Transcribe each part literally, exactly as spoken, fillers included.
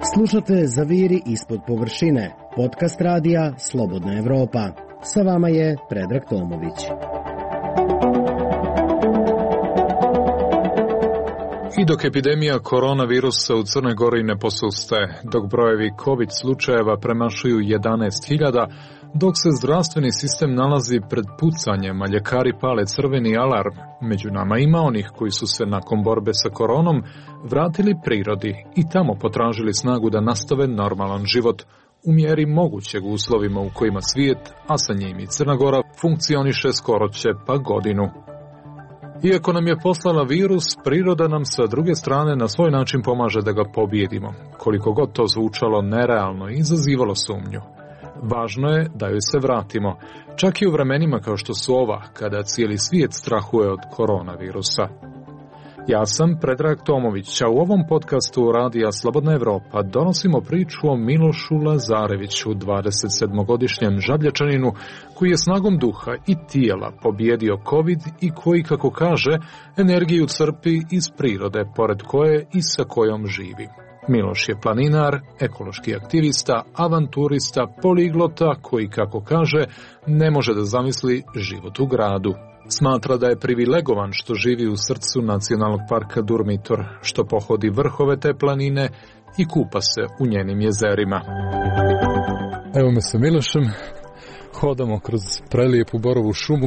Slušate Zaviri ispod površine, podcast radija Slobodna Evropa. Sa vama je Predrag Tomović. I dok epidemija koronavirusa u Crnoj Gori ne posustaje, dok brojevi COVID slučajeva premašuju jedanaest hiljada, dok se zdravstveni sistem nalazi pred pucanjem, a ljekari pale crveni alarm, među nama ima onih koji su se nakon borbe sa koronom vratili prirodi i tamo potražili snagu da nastave normalan život u mjeri mogućeg uslovima u kojima svijet, a sa njim i Crna Gora, funkcioniše skoro će pa godinu. Iako nam je poslala virus, priroda nam sa druge strane na svoj način pomaže da ga pobijedimo, koliko god to zvučalo nerealno i izazivalo sumnju. Važno je da joj se vratimo, čak i u vremenima kao što su ova, kada cijeli svijet strahuje od koronavirusa. Ja sam Predrag Tomović, a u ovom podcastu Radija Slobodna Evropa donosimo priču o Milošu Lazareviću, dvadesetsedmogodišnjem Žablječaninu, koji je snagom duha i tijela pobijedio COVID i koji, kako kaže, energiju crpi iz prirode, pored koje i sa kojom živi. Miloš je planinar, ekološki aktivista, avanturista, poliglota koji, kako kaže, ne može da zamisli život u gradu. Smatra da je privilegovan što živi u srcu nacionalnog parka Durmitor, što pohodi vrhove te planine i kupa se u njenim jezerima. Evo me sa Milošem, hodamo kroz prelijepu borovu šumu.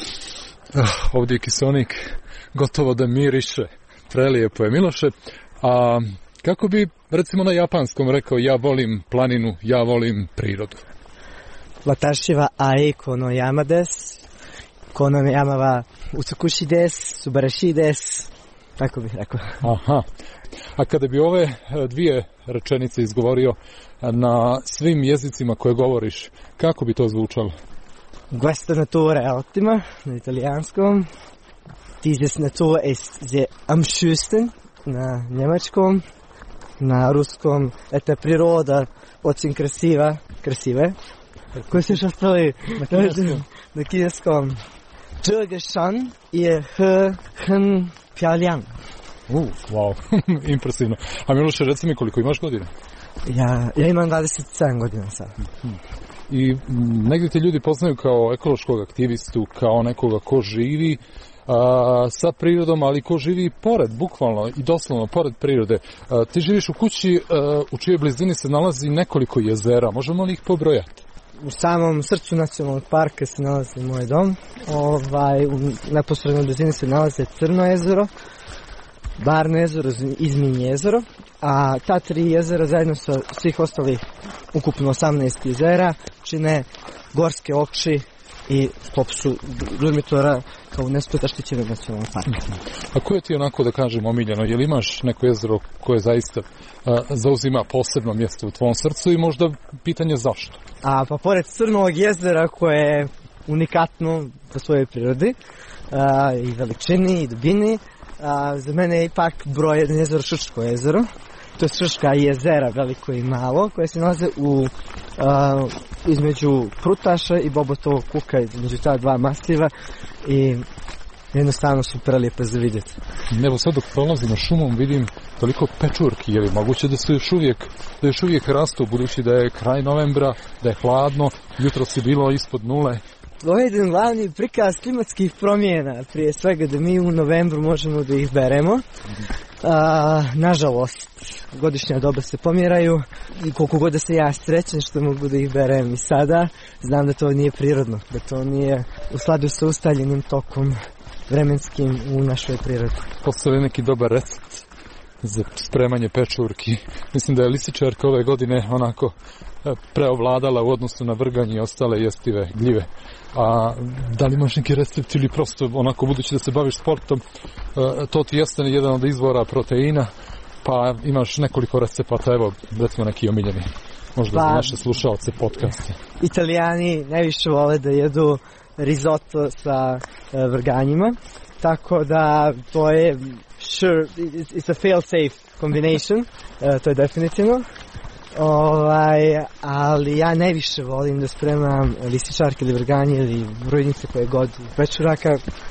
Ah, ovdje je kiseonik gotovo da miriše. Prelijepo je, Miloše. A kako bi, recimo na japanskom, rekao ja volim planinu, ja volim prirodu? Watashi wa ai kono yama desu. Kono yama wa utsukushi desu, subarashi desu. Tako bih rekao. Aha. A kada bi ove dvije rečenice izgovorio na svim jezicima koje govoriš, kako bi to zvučalo? Questa natura è ottima, na italijanskom. Dieses Natur ist sehr am schönsten, na njemačkom. Na ruskom, eta priroda, очень красива, красиве. Koji se još ostali? Na kineskom. Na kineskom. Zhegeshan je he, hen, pjaliang. Uh, wow, impresivno. A Miloše, reci mi koliko imaš godina? Ja, ja imam dvadeset sedam godina sad. I negdje te ljudi poznaju kao ekološkog aktivistu, kao nekoga ko živi a, sa prirodom, ali ko živi pored, bukvalno i doslovno pored prirode. A, ti živiš u kući a, u čijoj blizini se nalazi nekoliko jezera, možemo li ih pobrojati? U samom srcu nacionalnog parka se nalazi moj dom. Ovaj, u neposrednoj blizini se nalaze Crno jezero, Barno jezero, Izminje jezero, a ta tri jezera zajedno sa svih ostalih ukupno osamnaest jezera čine gorske okši i popisu Durmitora kao UNESCO zaštićenog nacionalnog parka. A koje ti onako da kažem omiljeno? Je li imaš neko jezero koje zaista a, zauzima posebno mjesto u tvom srcu i možda pitanje zašto? A pa pored Crnog jezera koje je unikatno po svojoj prirodi a, i veličini i dubini, a, za mene je ipak broj jedan jezero Šrčko jezero. To je Šrčka jezera, veliko i malo, koje se nalaze u, uh, između Prutaša i Bobotovog kuka, između ta dva masiva i jednostavno su prelijepe za vidjeti. Evo sad dok prolazimo šumom vidim toliko pečurki, je li moguće da su još uvijek, da još uvijek rastu, budući da je kraj novembra, da je hladno, jutro si bilo ispod nule. Ovo je jedan glavni prikaz klimatskih promjena, prije svega da mi u novembru možemo da ih beremo. A, nažalost, godišnja doba se pomjeraju i koliko god da se ja srećen što mogu da ih berem i sada, znam da to nije prirodno, da to nije u skladu sa ustaljenim tokom vremenskim u našoj prirodi. Postoji neki dobar recept za spremanje pečurki. Mislim da je lisičarka ove godine onako preovladala u odnosu na vrganje i ostale jestive gljive. A da li imaš neki recept ili prosto onako budući da se baviš sportom, to ti jeste jedan od izvora proteina, pa imaš nekoliko recepata, evo recimo neki omiljeni, možda pa, za naše slušalce podcaste. Italijani najviše vole da jedu risotto sa vrganjima, tako da to je sure, it's a fail safe combination, to je definitivno. Ovaj, ali ja najviše volim da spremam lističarke ili vrganje ili brojnice koje god pečuraka.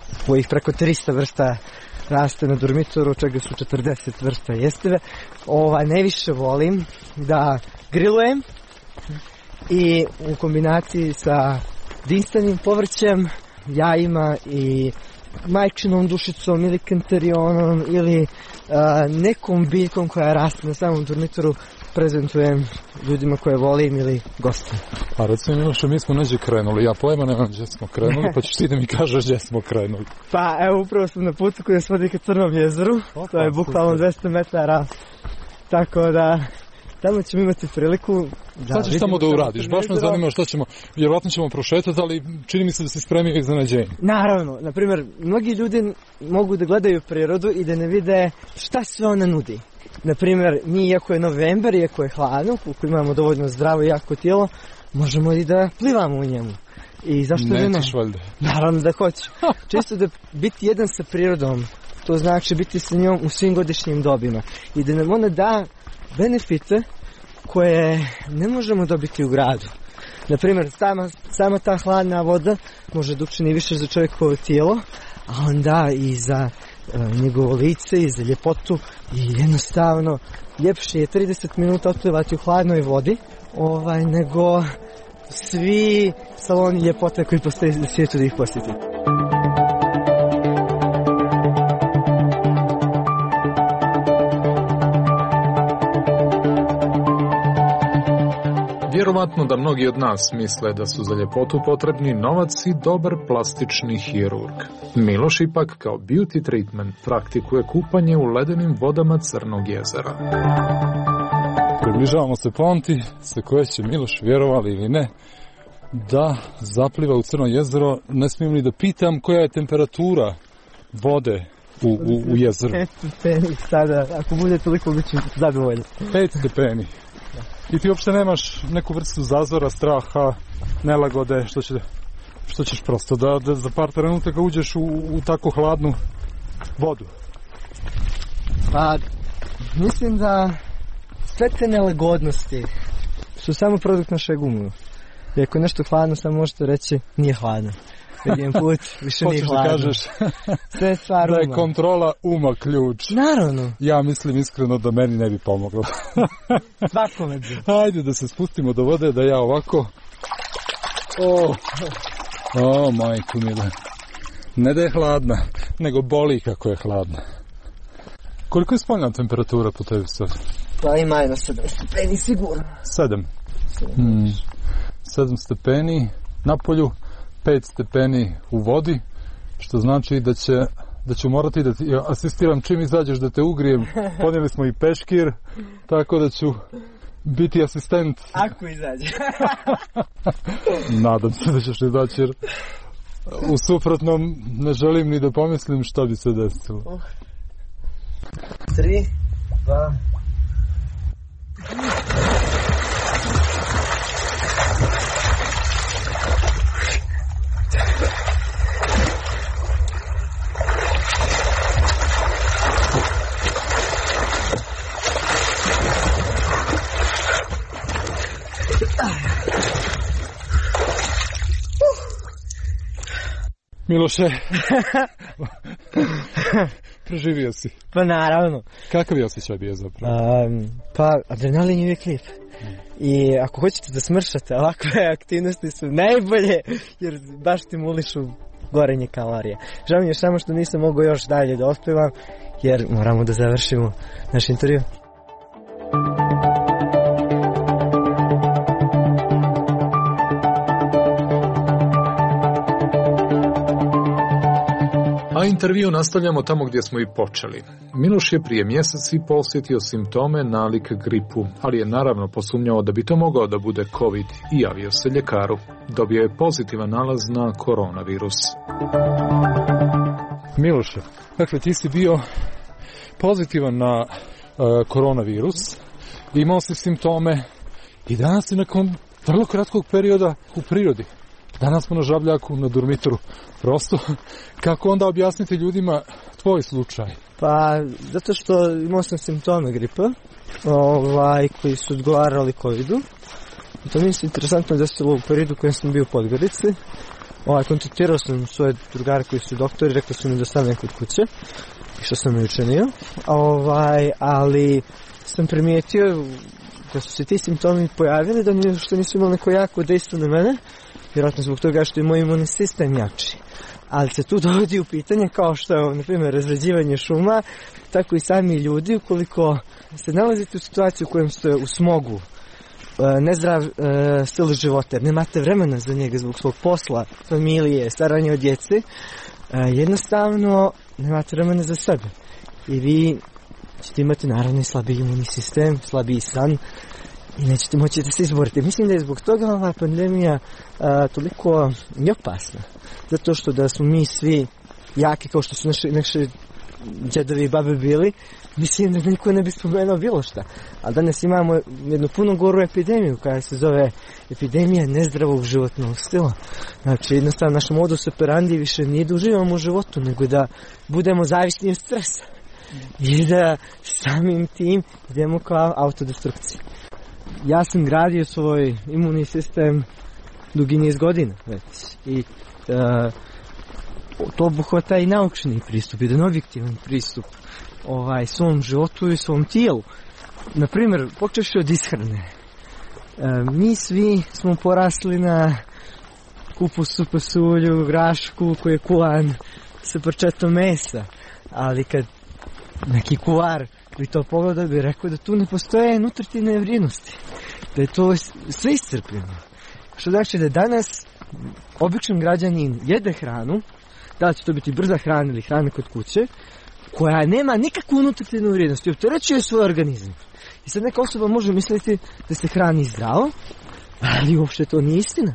kojih preko tristo vrsta raste na dormitoru, od čega su četrdeset vrsta jestive. Ovaj, najviše volim da grilujem i u kombinaciji sa dinstanim povrćem, jajima i majčinom dušicom ili kantarionom ili a, nekom biljkom koja raste na samom dormitoru prezentujem ljudima koje volim ili gostima. A recimo Miloše, mi smo neđe krenuli, ja pojma nemam gdje smo krenuli, pa ćeš ti da mi kažeš gdje smo krenuli. Pa evo, upravo sam na putu koji se vodi ka Crnom jezeru, Opa, to je bukvalno dvesta metara, tako da tamo ćemo imati priliku da... Sad ćeš samo da uradiš, baš me zanima što ćemo, vjerovatno ćemo prošetati, ali čini mi se da si spremio iznenađenje. Naravno, na primjer, mnogi ljudi mogu da gledaju prirodu i da ne vide šta sve ona nudi. Na primjer, mi, iako je novembar, iako je hladno, koliko imamo dovoljno zdravo i jako tijelo, možemo i da plivamo u njemu. I zašto da ne? Nećeš valjda. Naravno da hoću. Čisto da biti jedan sa prirodom, to znači biti sa njom u svim godišnjim dobima. I da nam ona da benefite koje ne možemo dobiti u gradu. Na primjer, sama, sama ta hladna voda može da učini više za čovjekovo tijelo, a onda i za uh, njegovo lice i za ljepotu. I jednostavno, ljepše je trideset minuta otplivati u hladnoj vodi ovaj, nego svi saloni ljepote koji postoje na svijetu da ih posjetite. Vjerovatno da mnogi od nas misle da su za ljepotu potrebni novac i dobar plastični hirurg. Miloš ipak kao beauty treatment praktikuje kupanje u ledenim vodama Crnog jezera. Približavamo se ponti sa koje će Miloš, vjerovali ili ne, da zapliva u Crno jezero. Ne smijem ni da pitam koja je temperatura vode u, u, u jezeru. Pet stepeni sada, ako bude toliko bit ću zadovoljno. Pet stepeni. I ti uopšte nemaš neku vrstu zazora, straha, nelagode, što, će, što ćeš prosto da, da za par trenutaka uđeš u, u tako hladnu vodu? Pa, mislim da sve te nelagodnosti su samo produkt našeg uma. I ako je nešto hladno, samo možete reći nije hladno. Jedan put više nije hladno. Hoćeš da kažeš sve stvar da je uma. kontrola uma ključ. Naravno. Ja mislim iskreno da meni ne bi pomoglo. Svakome bi. Hajde da se spustimo do vode, da ja ovako... O, o majku mila. Ne da je hladna, nego boli kako je hladna. Koliko je spoljna temperatura po tebi sad? Pa ima jedno sedam stepeni sigurno. Sedam. Hmm. Sedam stepeni na polju, pet stepeni u vodi, što znači da će da ću morati da ti asistiram čim izađeš da te ugrijem. Ponijeli smo i peškir, tako da ću biti asistent. Ako izađe. Nadam se da ćeš izaći, jer u suprotnom ne želim ni da pomislim šta bi se desilo. Uh. Tri, dva... Miloše, preživio si. Pa naravno. Kakav je osjećaj bio zapravo? Um, pa adrenalin je uvijek lijep. I ako hoćete da smršate, ovakve aktivnosti su najbolje, jer baš stimulišu gorenje kalorija. Žao mi je samo što nisam mogao još dalje da otplivam, jer moramo da završimo naš intervju. A intervju nastavljamo tamo gdje smo i počeli. Miloš je prije mjesec i posjetio simptome nalik gripu, ali je naravno posumnjao da bi to mogao da bude COVID i javio se ljekaru. Dobio je pozitivan nalaz na koronavirus. Miloše, dakle ti si bio pozitivan na uh, koronavirus, imao si simptome i danas si nakon vrlo kratkog perioda u prirodi. Danas smo na Žabljaku, na dormitoru. Prosto, kako onda objasniti ljudima tvoj slučaj? Pa, zato što imao sam simptome gripa, ovaj, koji su odgovarali covidu. To mi se interesantno desilo u periodu kojem sam bio u Podgorici. ovaj, kontaktirao sam svoje drugare koji su doktori, rekli su mi da stanem kod kuće, i što sam mi učinio, ovaj, ali sam primijetio da su se ti simptomi pojavili, da ni, što nisu imali neko jako dejstvo na mene, vjerojatno zbog toga što je moj imunni sistem jači. Ali se tu dovodi u pitanje kao što je, na primjer, razređivanje šuma, tako i sami ljudi, ukoliko se nalazite u situaciju u kojem ste u smogu, nezdrav e, stil života, jer nemate vremena za njega zbog svog posla, familije, staranja o djeci, e, jednostavno nemate vremena za sebe. I vi ćete imati naravno i slabiji imunni sistem, slabiji san i nećete moći da se izborite. Mislim da je zbog toga ova pandemija a, toliko i opasna. Zato što da smo mi svi jaki kao što su naši, naši djedovi i babe bili, mislim da niko ne bi spomenuo bilo šta. Ali danas imamo jednu puno goru epidemiju koja se zove epidemija nezdravog životnog stila. Znači jednostavno naš modus operandi više nije da uživamo u životu, nego da budemo zavisni od stresa. I da samim tim idemo kao autodestrukciji. Ja sam gradio svoj imunni sistem dugi niz godina već. I uh, to obuhvata i naučni pristup, jedan objektivan pristup ovaj, svom životu i svom tijelu. Naprimjer, počeš od ishrane. Uh, mi svi smo porasli na kupusu, pasulju, grašku koji je kuvan sa parčetom mesa. Ali kad neki kuvar bi to pogledao bi rekao da tu ne postoje nutritivne vrijednosti. Da je to sve iscrpljeno. Što znači da danas običan građanin jede hranu, da li će to biti brza hrana ili hrana kod kuće, koja nema nikakvu nutritivnu vrijednost i opterećuje svoj organizam. I sad neka osoba može misliti da se hrani zdravo, ali uopšte to nije istina.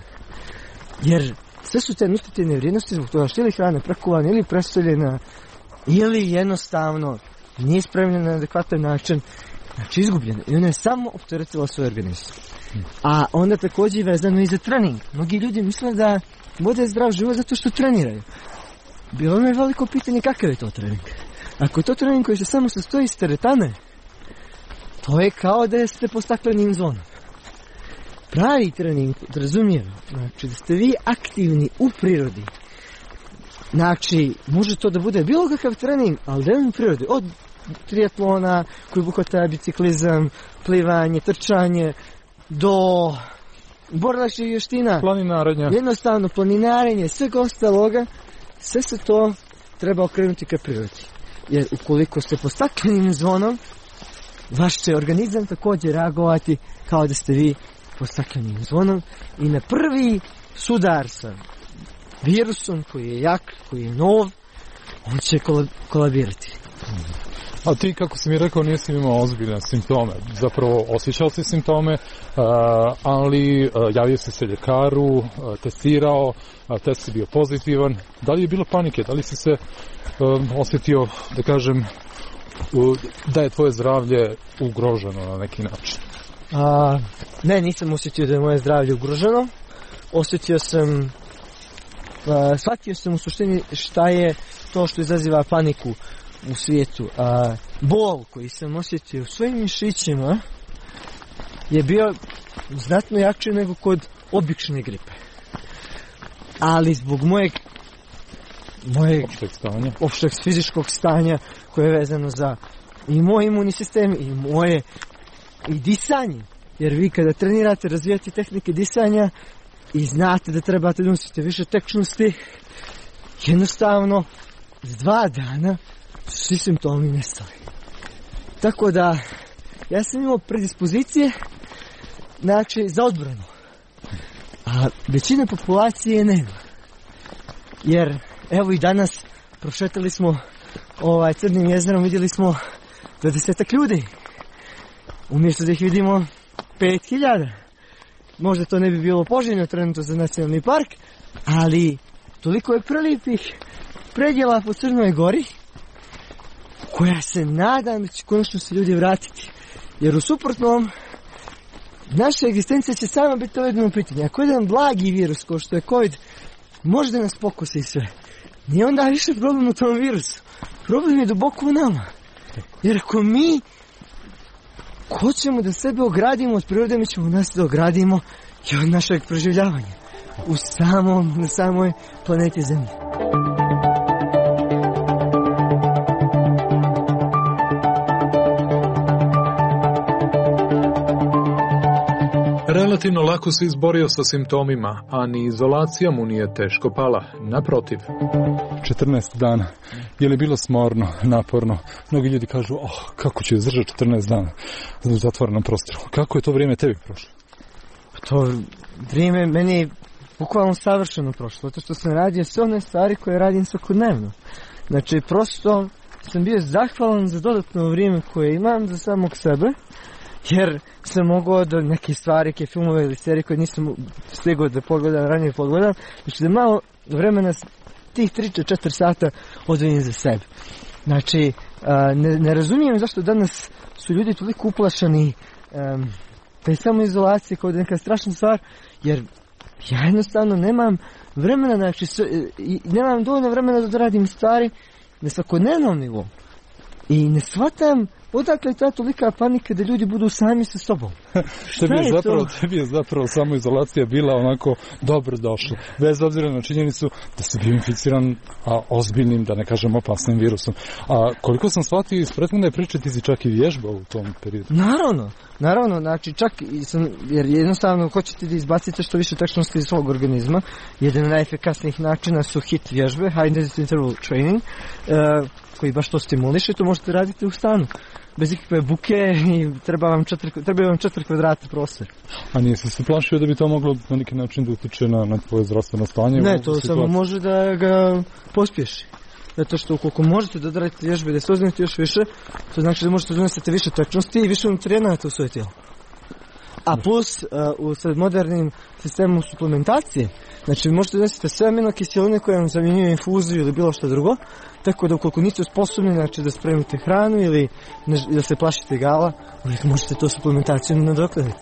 Jer sve su te nutritivne vrijednosti zbog toga što ili hrana prekuvana ili presoljena ili jednostavno nije spremljena na adekvatan način, znači izgubljena. I ona je samo opteretila svoj organizam. A onda također vezano i za trening. Mnogi ljudi misle da vode zdrav život zato što treniraju. Bilo mi je veliko pitanje kakav je to trening. Ako je to trening koji se samo sastoji iz teretane, to je kao da ste po staklenim zvonom. Pravi trening, razumijem, znači da ste vi aktivni u prirodi. Znači, može to da bude bilo kakav trening, ali da je u prirodi. Od triatlona, koji obuhvata biciklizam, plivanje, trčanje, do borilačkih vještina. Planinarenja. Jednostavno, planinarenje, svega ostaloga, sve se to treba okrenuti ka prirodi. Jer ukoliko ste pod staklenim zvonom, vaš će organizam također reagovati kao da ste vi pod staklenim zvonom i na prvi sudar sa virusom koji je jak, koji je nov, on će kolabirati. A ti, kako si mi rekao, nisi imao ozbiljne simptome. Zapravo osjećao si simptome, ali javio si se ljekaru, testirao, test si bio pozitivan. Da li je bilo panike? Da li si se osjetio, da kažem, da je tvoje zdravlje ugroženo na neki način? A, ne, nisam osjetio da je moje zdravlje ugroženo. Osjetio sam, a, shvatio sam u suštini šta je to što izaziva paniku u svijetu. A, bol koji sam osjetio u svojim mišićima je bio znatno jači nego kod obične gripe. Ali zbog mojeg mojeg opšteg stanja, opšteg fizičkog stanja koje je vezano za i moj imunni sistem i moje i disanje. Jer vi kada trenirate, razvijate tehnike disanja i znate da trebate da nosite više tečnosti, jednostavno s dva dana su svi simptomi nestali. Tako da ja sam imao predispozicije, znači, za odbranu. A većina populacije nema. Jer evo i danas prošetali smo ovaj Crnim jezerom, vidjeli smo dvadesetak ljudi. Umjesto da ih vidimo pet hiljada. Možda to ne bi bilo poželjno trenutno za nacionalni park, ali toliko je prelijepih predjela po Crnoj Gori, koja se nadam da će konačno se ljudi vratiti. Jer u suprotnom, naša egzistencija će sama biti dovedena u pitanje. Ako je jedan blagi virus kao što je COVID, može da nas pokusi sve. Nije onda više problem u tom virusu. Problem je duboko u nama. Jer ako mi hoćemo da sebe ogradimo od prirode, mi ćemo nas da ogradimo i od našeg preživljavanja. u samom, na samoj planeti Zemlji. Relativno lako se izborio sa simptomima, a ni izolacija mu nije teško pala. Naprotiv. četrnaest dana. Je li bilo smorno, naporno? Mnogi ljudi kažu, oh, kako će izdržati četrnaest dana u zatvorenom prostoru. Kako je to vrijeme tebi prošlo? To vrijeme meni je bukvalno savršeno prošlo, zato što sam radio sve one stvari koje radim svakodnevno. Znači, prosto sam bio zahvalan za dodatno vrijeme koje imam za samog sebe, jer sam mogao da neke stvari, neke filmove ili serije koje nisam stigao da pogledam, ranije pogledam, znači da malo vremena tih tri do četiri sata odvojim za sebe. Znači, ne, ne razumijem zašto danas su ljudi toliko uplašani um, taj samoizolacije kao da je neka strašna stvar, jer ja jednostavno nemam vremena, znači, nemam dovoljno vremena da radim stvari na svakodnevnom nivou. I ne shvatam odakle je ta tolika panika da ljudi budu sami sa sobom. Što bi je zapravo, tebi je zapravo samoizolacija bila onako dobro došla. Bez obzira na činjenicu da si bio inficiran a, ozbiljnim, da ne kažem opasnim virusom. A koliko sam shvatio iz prethodne priče, ti si čak i vježbao u tom periodu. Naravno, naravno, znači čak sam, jer jednostavno hoćete da izbacite što više tečnosti iz svog organizma. Jedan od najefikasnijih načina su hit vježbe, high intensity interval training, uh, koji baš to stimuliše, to možete raditi u stanu. Bez ikakve buke i treba vam četiri, treba vam četiri kvadrata prostor. A nije se plašio da bi to moglo na neki način da utiče na, na tvoje zdravstveno stanje? Ne, to samo može da ga pospješi. Zato što ukoliko možete da odradite vježbe, da se ozbiljite još više, to znači da možete da donesete više tečnosti i više nutrijenata u svoje tijelo. A plus, uh, u sad modernim sistemom suplementacije, znači vi možete donesete sve aminokiseline koje vam zamjenjuju infuziju ili bilo što drugo, tako da ukoliko niste sposobni, znači da spremite hranu ili ne, da se plašite gala, uvijek možete to suplementacijom nadoknaditi.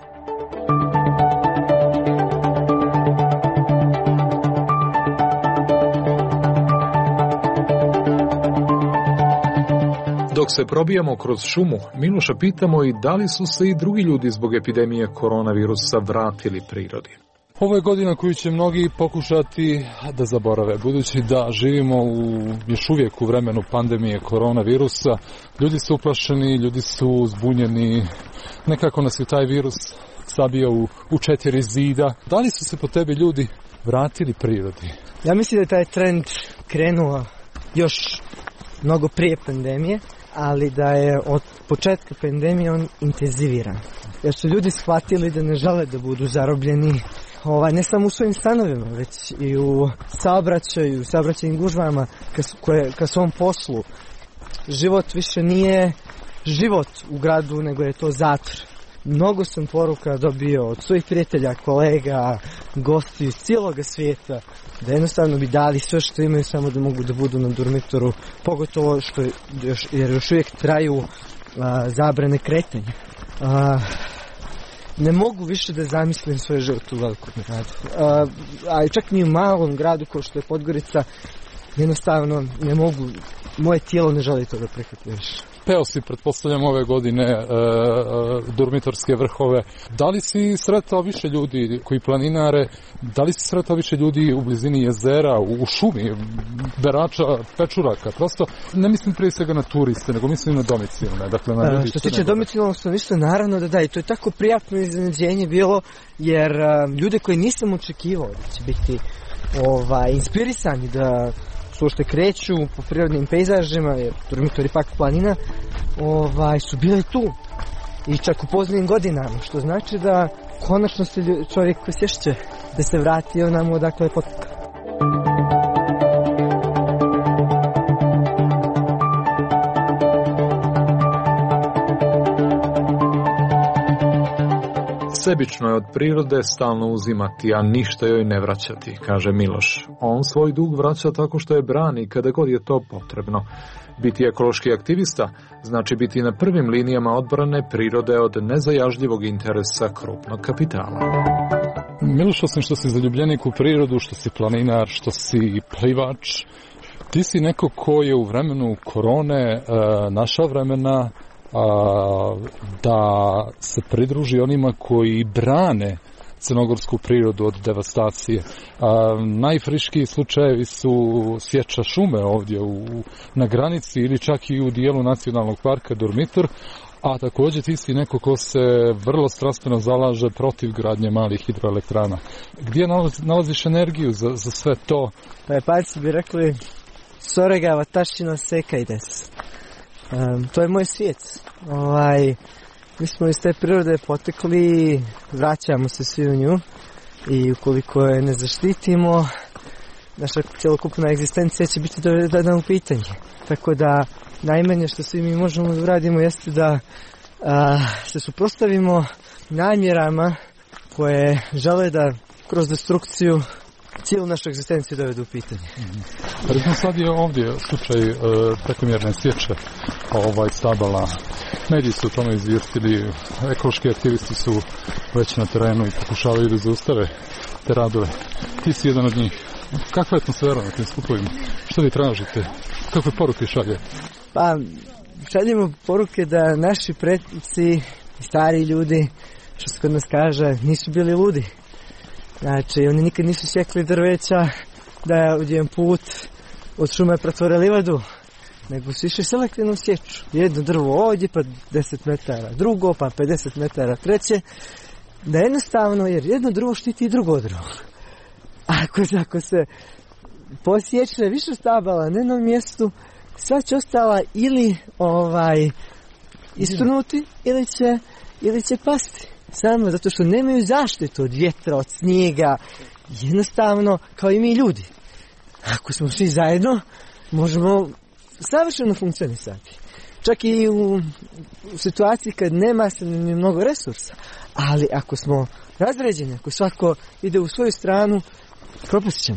Dok se probijamo kroz šumu, Miloša pitamo i da li su se i drugi ljudi zbog epidemije koronavirusa vratili prirodi. Ovo je godina koju će mnogi pokušati da zaborave, budući da živimo u, još uvijek u vremenu pandemije koronavirusa. Ljudi su uplašeni, ljudi su zbunjeni, nekako nas je taj virus sabio u, u četiri zida. Da li su se po tebi ljudi vratili prirodi? Ja mislim da je taj trend krenuo još mnogo prije pandemije, ali da je od početka pandemije on intenziviran. Jer su ljudi shvatili da ne žele da budu zarobljeni ovaj, ne samo u svojim stanovima, već i u saobraćaju, u saobraćajnim gužvama ka, koje, ka svom poslu. Život više nije život u gradu, nego je to zatvor. Mnogo sam poruka dobio od svojih prijatelja, kolega, gosti iz cijeloga svijeta, da jednostavno bi dali sve što imaju samo da mogu da budu na dormitoru, pogotovo što još, jer još uvijek traju a, zabrane kretanja. A, ne mogu više da zamislim svoj život u velikom gradu. A, a čak ni u malom gradu kao što je Podgorica, jednostavno ne mogu, moje tijelo ne želi to da prihvati više. Peo si, pretpostavljam, ove godine e, e, dormitorske vrhove. Da li si sretao više ljudi koji planinare, da li si sretao više ljudi u blizini jezera, u, u šumi, berača, pečuraka? Prosto ne mislim prije svega na turiste, nego mislim na domicilne. Dakle, na ljudi. Što se tiče domicilnog stanovništva, naravno da da, i to je tako prijatno iznenađenje bilo, jer a, ljude koje nisam očekivao da će biti ovaj, inspirisani da što kreću po prirodnim pejzažima, jer dormitori pak planina, ovaj, su bile tu. I čak u poznijim godinama, što znači da konačno se čovjek osjeća da se vrati onamo odakle je potekao. Sebično je od prirode stalno uzimati, a ništa joj ne vraćati, kaže Miloš. On svoj dug vraća tako što je brani kada god je to potrebno. Biti ekološki aktivista znači biti na prvim linijama odbrane prirode od nezajažljivog interesa krupnog kapitala. Miloš, osim što si zaljubljenik u prirodu, što si planinar, što si plivač, ti si neko ko je u vremenu korone e, našao vremena a, da se pridruži onima koji brane crnogorsku prirodu od devastacije. A, najfriškiji slučajevi su sječa šume ovdje u, na granici ili čak i u dijelu nacionalnog parka Durmitor, a također ti si neko ko se vrlo strastveno zalaže protiv gradnje malih hidroelektrana. Gdje nalaziš energiju za, za sve to? Pa Japanci bi rekli sorega watashi no sekai desu. Um, to je moj svijet. Ovaj, mi smo iz te prirode potekli, vraćamo se svi u nju i ukoliko je ne zaštitimo, naša cjelokupna egzistencija će biti dovedena u pitanje. Tako da najmanje što svi mi možemo da uradimo jeste da a, se suprotstavimo namjerama koje žele da kroz destrukciju cijelu našu egzistenciju dovedu u pitanje. Mm-hmm. Recimo sad je ovdje slučaj e, prekomjerne sječe ovaj stabala. Mediji su o tome izvijestili, ekološki aktivisti su već na terenu i pokušavaju da zaustave te radove. Ti si jedan od njih. Kakva je atmosfera na tim skupovima? Što vi tražite? Kakve poruke šalje? Pa, šaljemo poruke da naši pretnici i stari ljudi, što se kod nas kaže, nisu bili ludi. Znači, oni nikad nisu sjekli drveća da u jedan put od šume pretvore livadu, nego su išli selektivnu sječu. Jedno drvo ovdje, pa deset metara drugo, pa pedeset metara treće. Da jednostavno, jer jedno drvo štiti i drugo drvo. Ako, ako se posječe više stabala na jednom mjestu, sva će ostala ili ovaj istrunuti ili će, ili će pasti. Samo zato što nemaju zaštitu od vjetra, od snijega, jednostavno kao i mi ljudi. Ako smo svi zajedno, možemo savršeno funkcionisati. Čak i u, u situaciji kad nema se ni mnogo resursa. Ali ako smo razređeni, ako svako ide u svoju stranu, propast ćemo.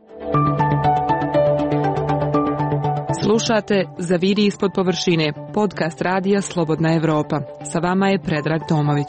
Slušate Zaviri ispod površine, podcast radija Slobodna Evropa. Sa vama je Predrag Tomović.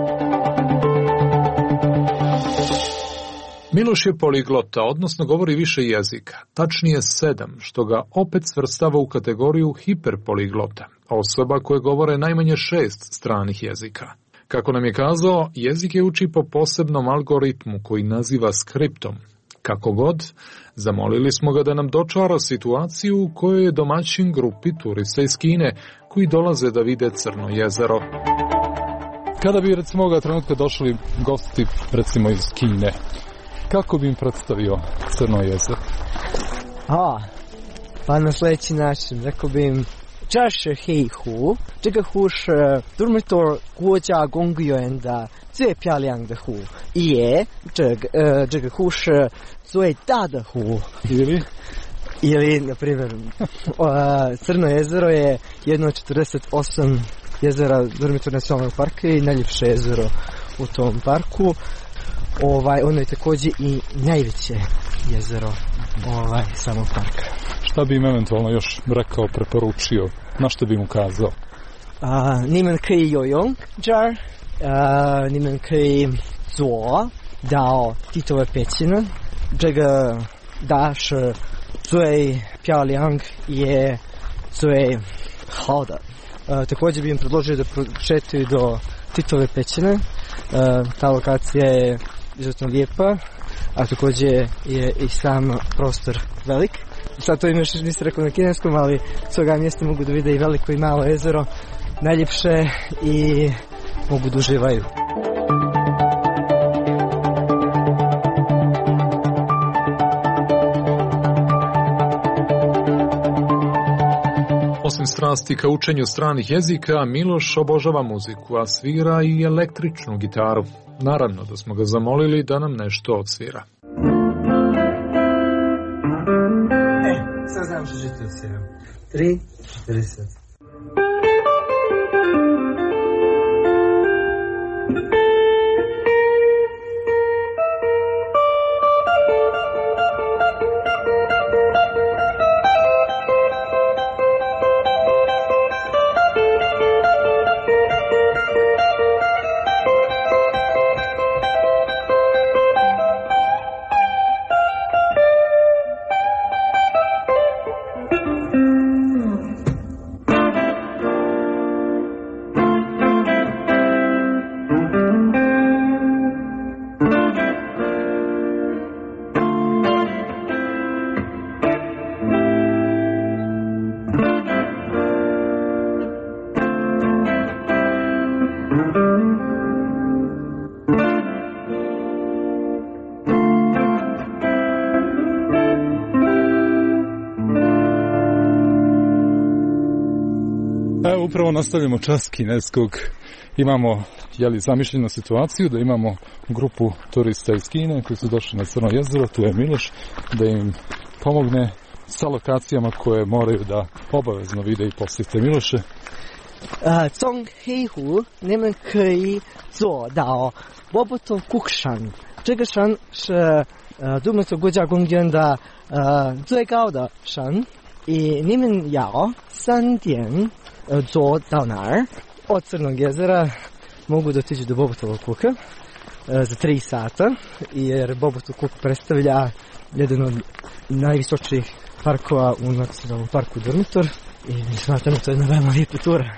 Miloš je poliglota, odnosno govori više jezika, tačnije sedam, što ga opet svrstava u kategoriju hiperpoliglota, osoba koje govore najmanje šest stranih jezika. Kako nam je kazao, jezike uči po posebnom algoritmu koji naziva skriptom. Kako god, zamolili smo ga da nam dočara situaciju u kojoj je domaćin grupi turista iz Kine koji dolaze da vide Crno jezero. Kada bi recimo ovoga trenutka došli gosti recimo iz Kine, kako bi im predstavio Crno jezero? A, pa na sljedeći način, rekao bi im 这是黑湖，这个湖是杜美多国家公园的最漂亮的湖，也这个呃这个湖是最大的湖。 Ili? Ili, na primjer, Crno jezero je jedno od četrdeset osam jezera Durmitor nacionalnog parka i najljepše jezero u tom parku. Ovaj, ono je također i najveće jezero ovaj, samog parka. Šta bi im eventualno još rekao, preporučio? Na što bi mu kazao? Uh, 你们可以游泳这儿，呃，你们可以坐到地头的北京，这个大是最漂亮也最好的。Uh, također bi im predložio da prošetaju do Titove pećine. Uh, ta lokacija je izuzetno lijepa, a također je i sam prostor velik. Sad to im još nisam rekao na kineskom, ali s toga mjesta mogu da vide i veliko i malo jezero, najljepše, i mogu da uživaju. Osim strasti ka učenju stranih jezika, Miloš obožava muziku, a svira i električnu gitaru. Naravno da smo ga zamolili da nam nešto odsvira. E, sad znam što ćete odsviram. Tri, četrdeset. Evo, upravo nastavljamo čas kineskog. Imamo, jeli, zamišljenu situaciju da imamo grupu turista iz Kine koji su došli na Crno jezero, tu je Miloš, da im pomogne sa lokacijama koje moraju da obavezno vide i posjete. Miloše? 呃，从黑湖你们可以坐到波波托库山，这个山是呃杜姆索国家公园的呃最高的山，и你们要三点呃坐到那儿。Od Crnog jezera mogu dotići do Bobotovog kuka e, za tri sata, jer Bobotov kuk predstavlja jedan od najvisočijih parkova u nacionalnom parku Durmitor i smatram to jedna veoma lijepa tura.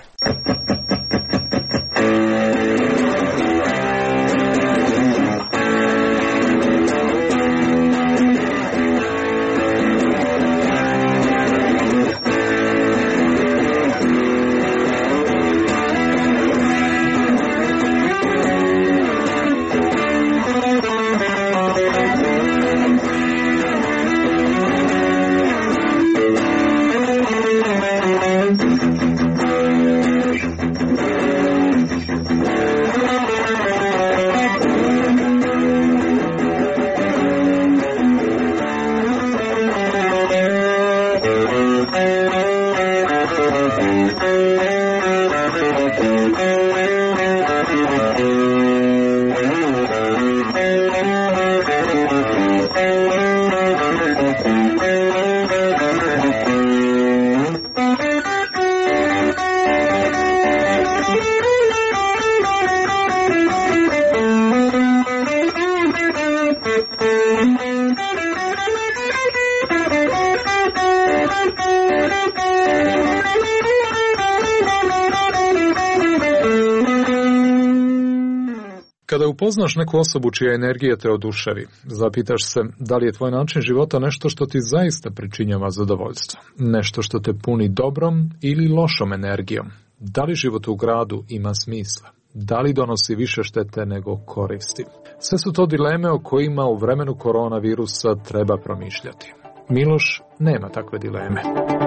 Kada upoznaš neku osobu čija energija te oduševi, zapitaš se da li je tvoj način života nešto što ti zaista pričinjava zadovoljstvo, nešto što te puni dobrom ili lošom energijom, da li život u gradu ima smisla, da li donosi više štete nego koristi. Sve su to dileme o kojima u vremenu koronavirusa treba promišljati. Miloš nema takve dileme.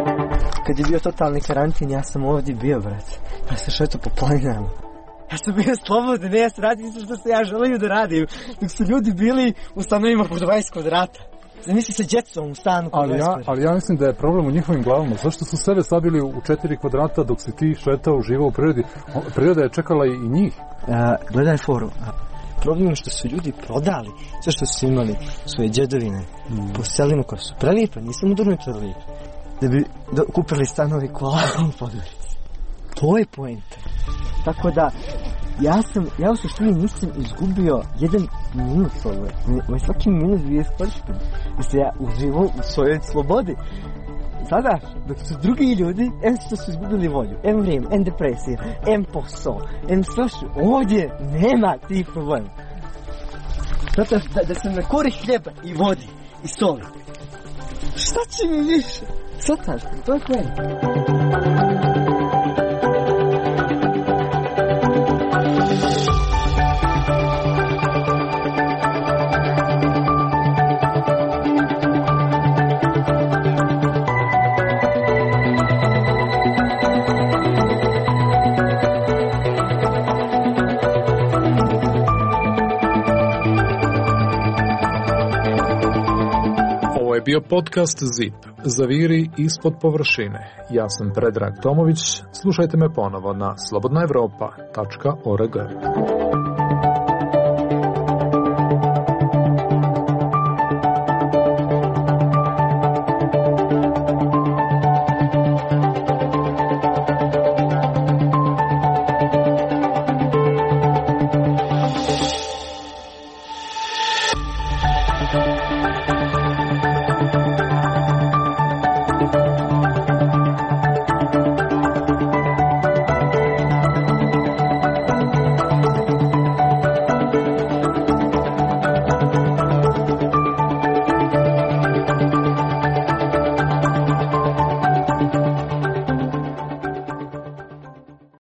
Kad je bio totalni karantin, ja sam ovdje bio, brat. Ja sam šetao po planinama. Ja sam bio slobodan, ne, ja sam radio sve što se ja želio da radim, dok su ljudi bili u stanovima po dvadeset kvadrata. Zamisli sa djecom u stanu po ali ja, ali ja mislim da je problem u njihovim glavama. Zašto su sebe stavili u četiri kvadrata dok si ti šetao, živao u prirodi? Priroda je čekala i njih. A, gledaj foru. Problem je što su ljudi prodali sve što su imali, svoje džedovine, mm. po selima koje su prelijepe, nisam u Durmitoru lijepe, da bi do, kupili stanovi kola u Podgorici. To je poenta. Tako da, ja sam, ja u suštini nisam izgubio jedan minus ovo. Moj svaki minus bio iskorišten. Da se ja uživao u svojoj slobodi. Sada, dok su drugi ljudi, em što su izgubili volju, em vrijeme, em depresija, em posao, em sve što, ovdje nema tih problema. Zato da, da se ne kori hljeba i vodi i soli. Šta će mi više? Svataš, to je poenta. Bio podcast Zip, Zaviri ispod površine. Ja sam Predrag Tomović, slušajte me ponovo na slobodna evropa tačka org.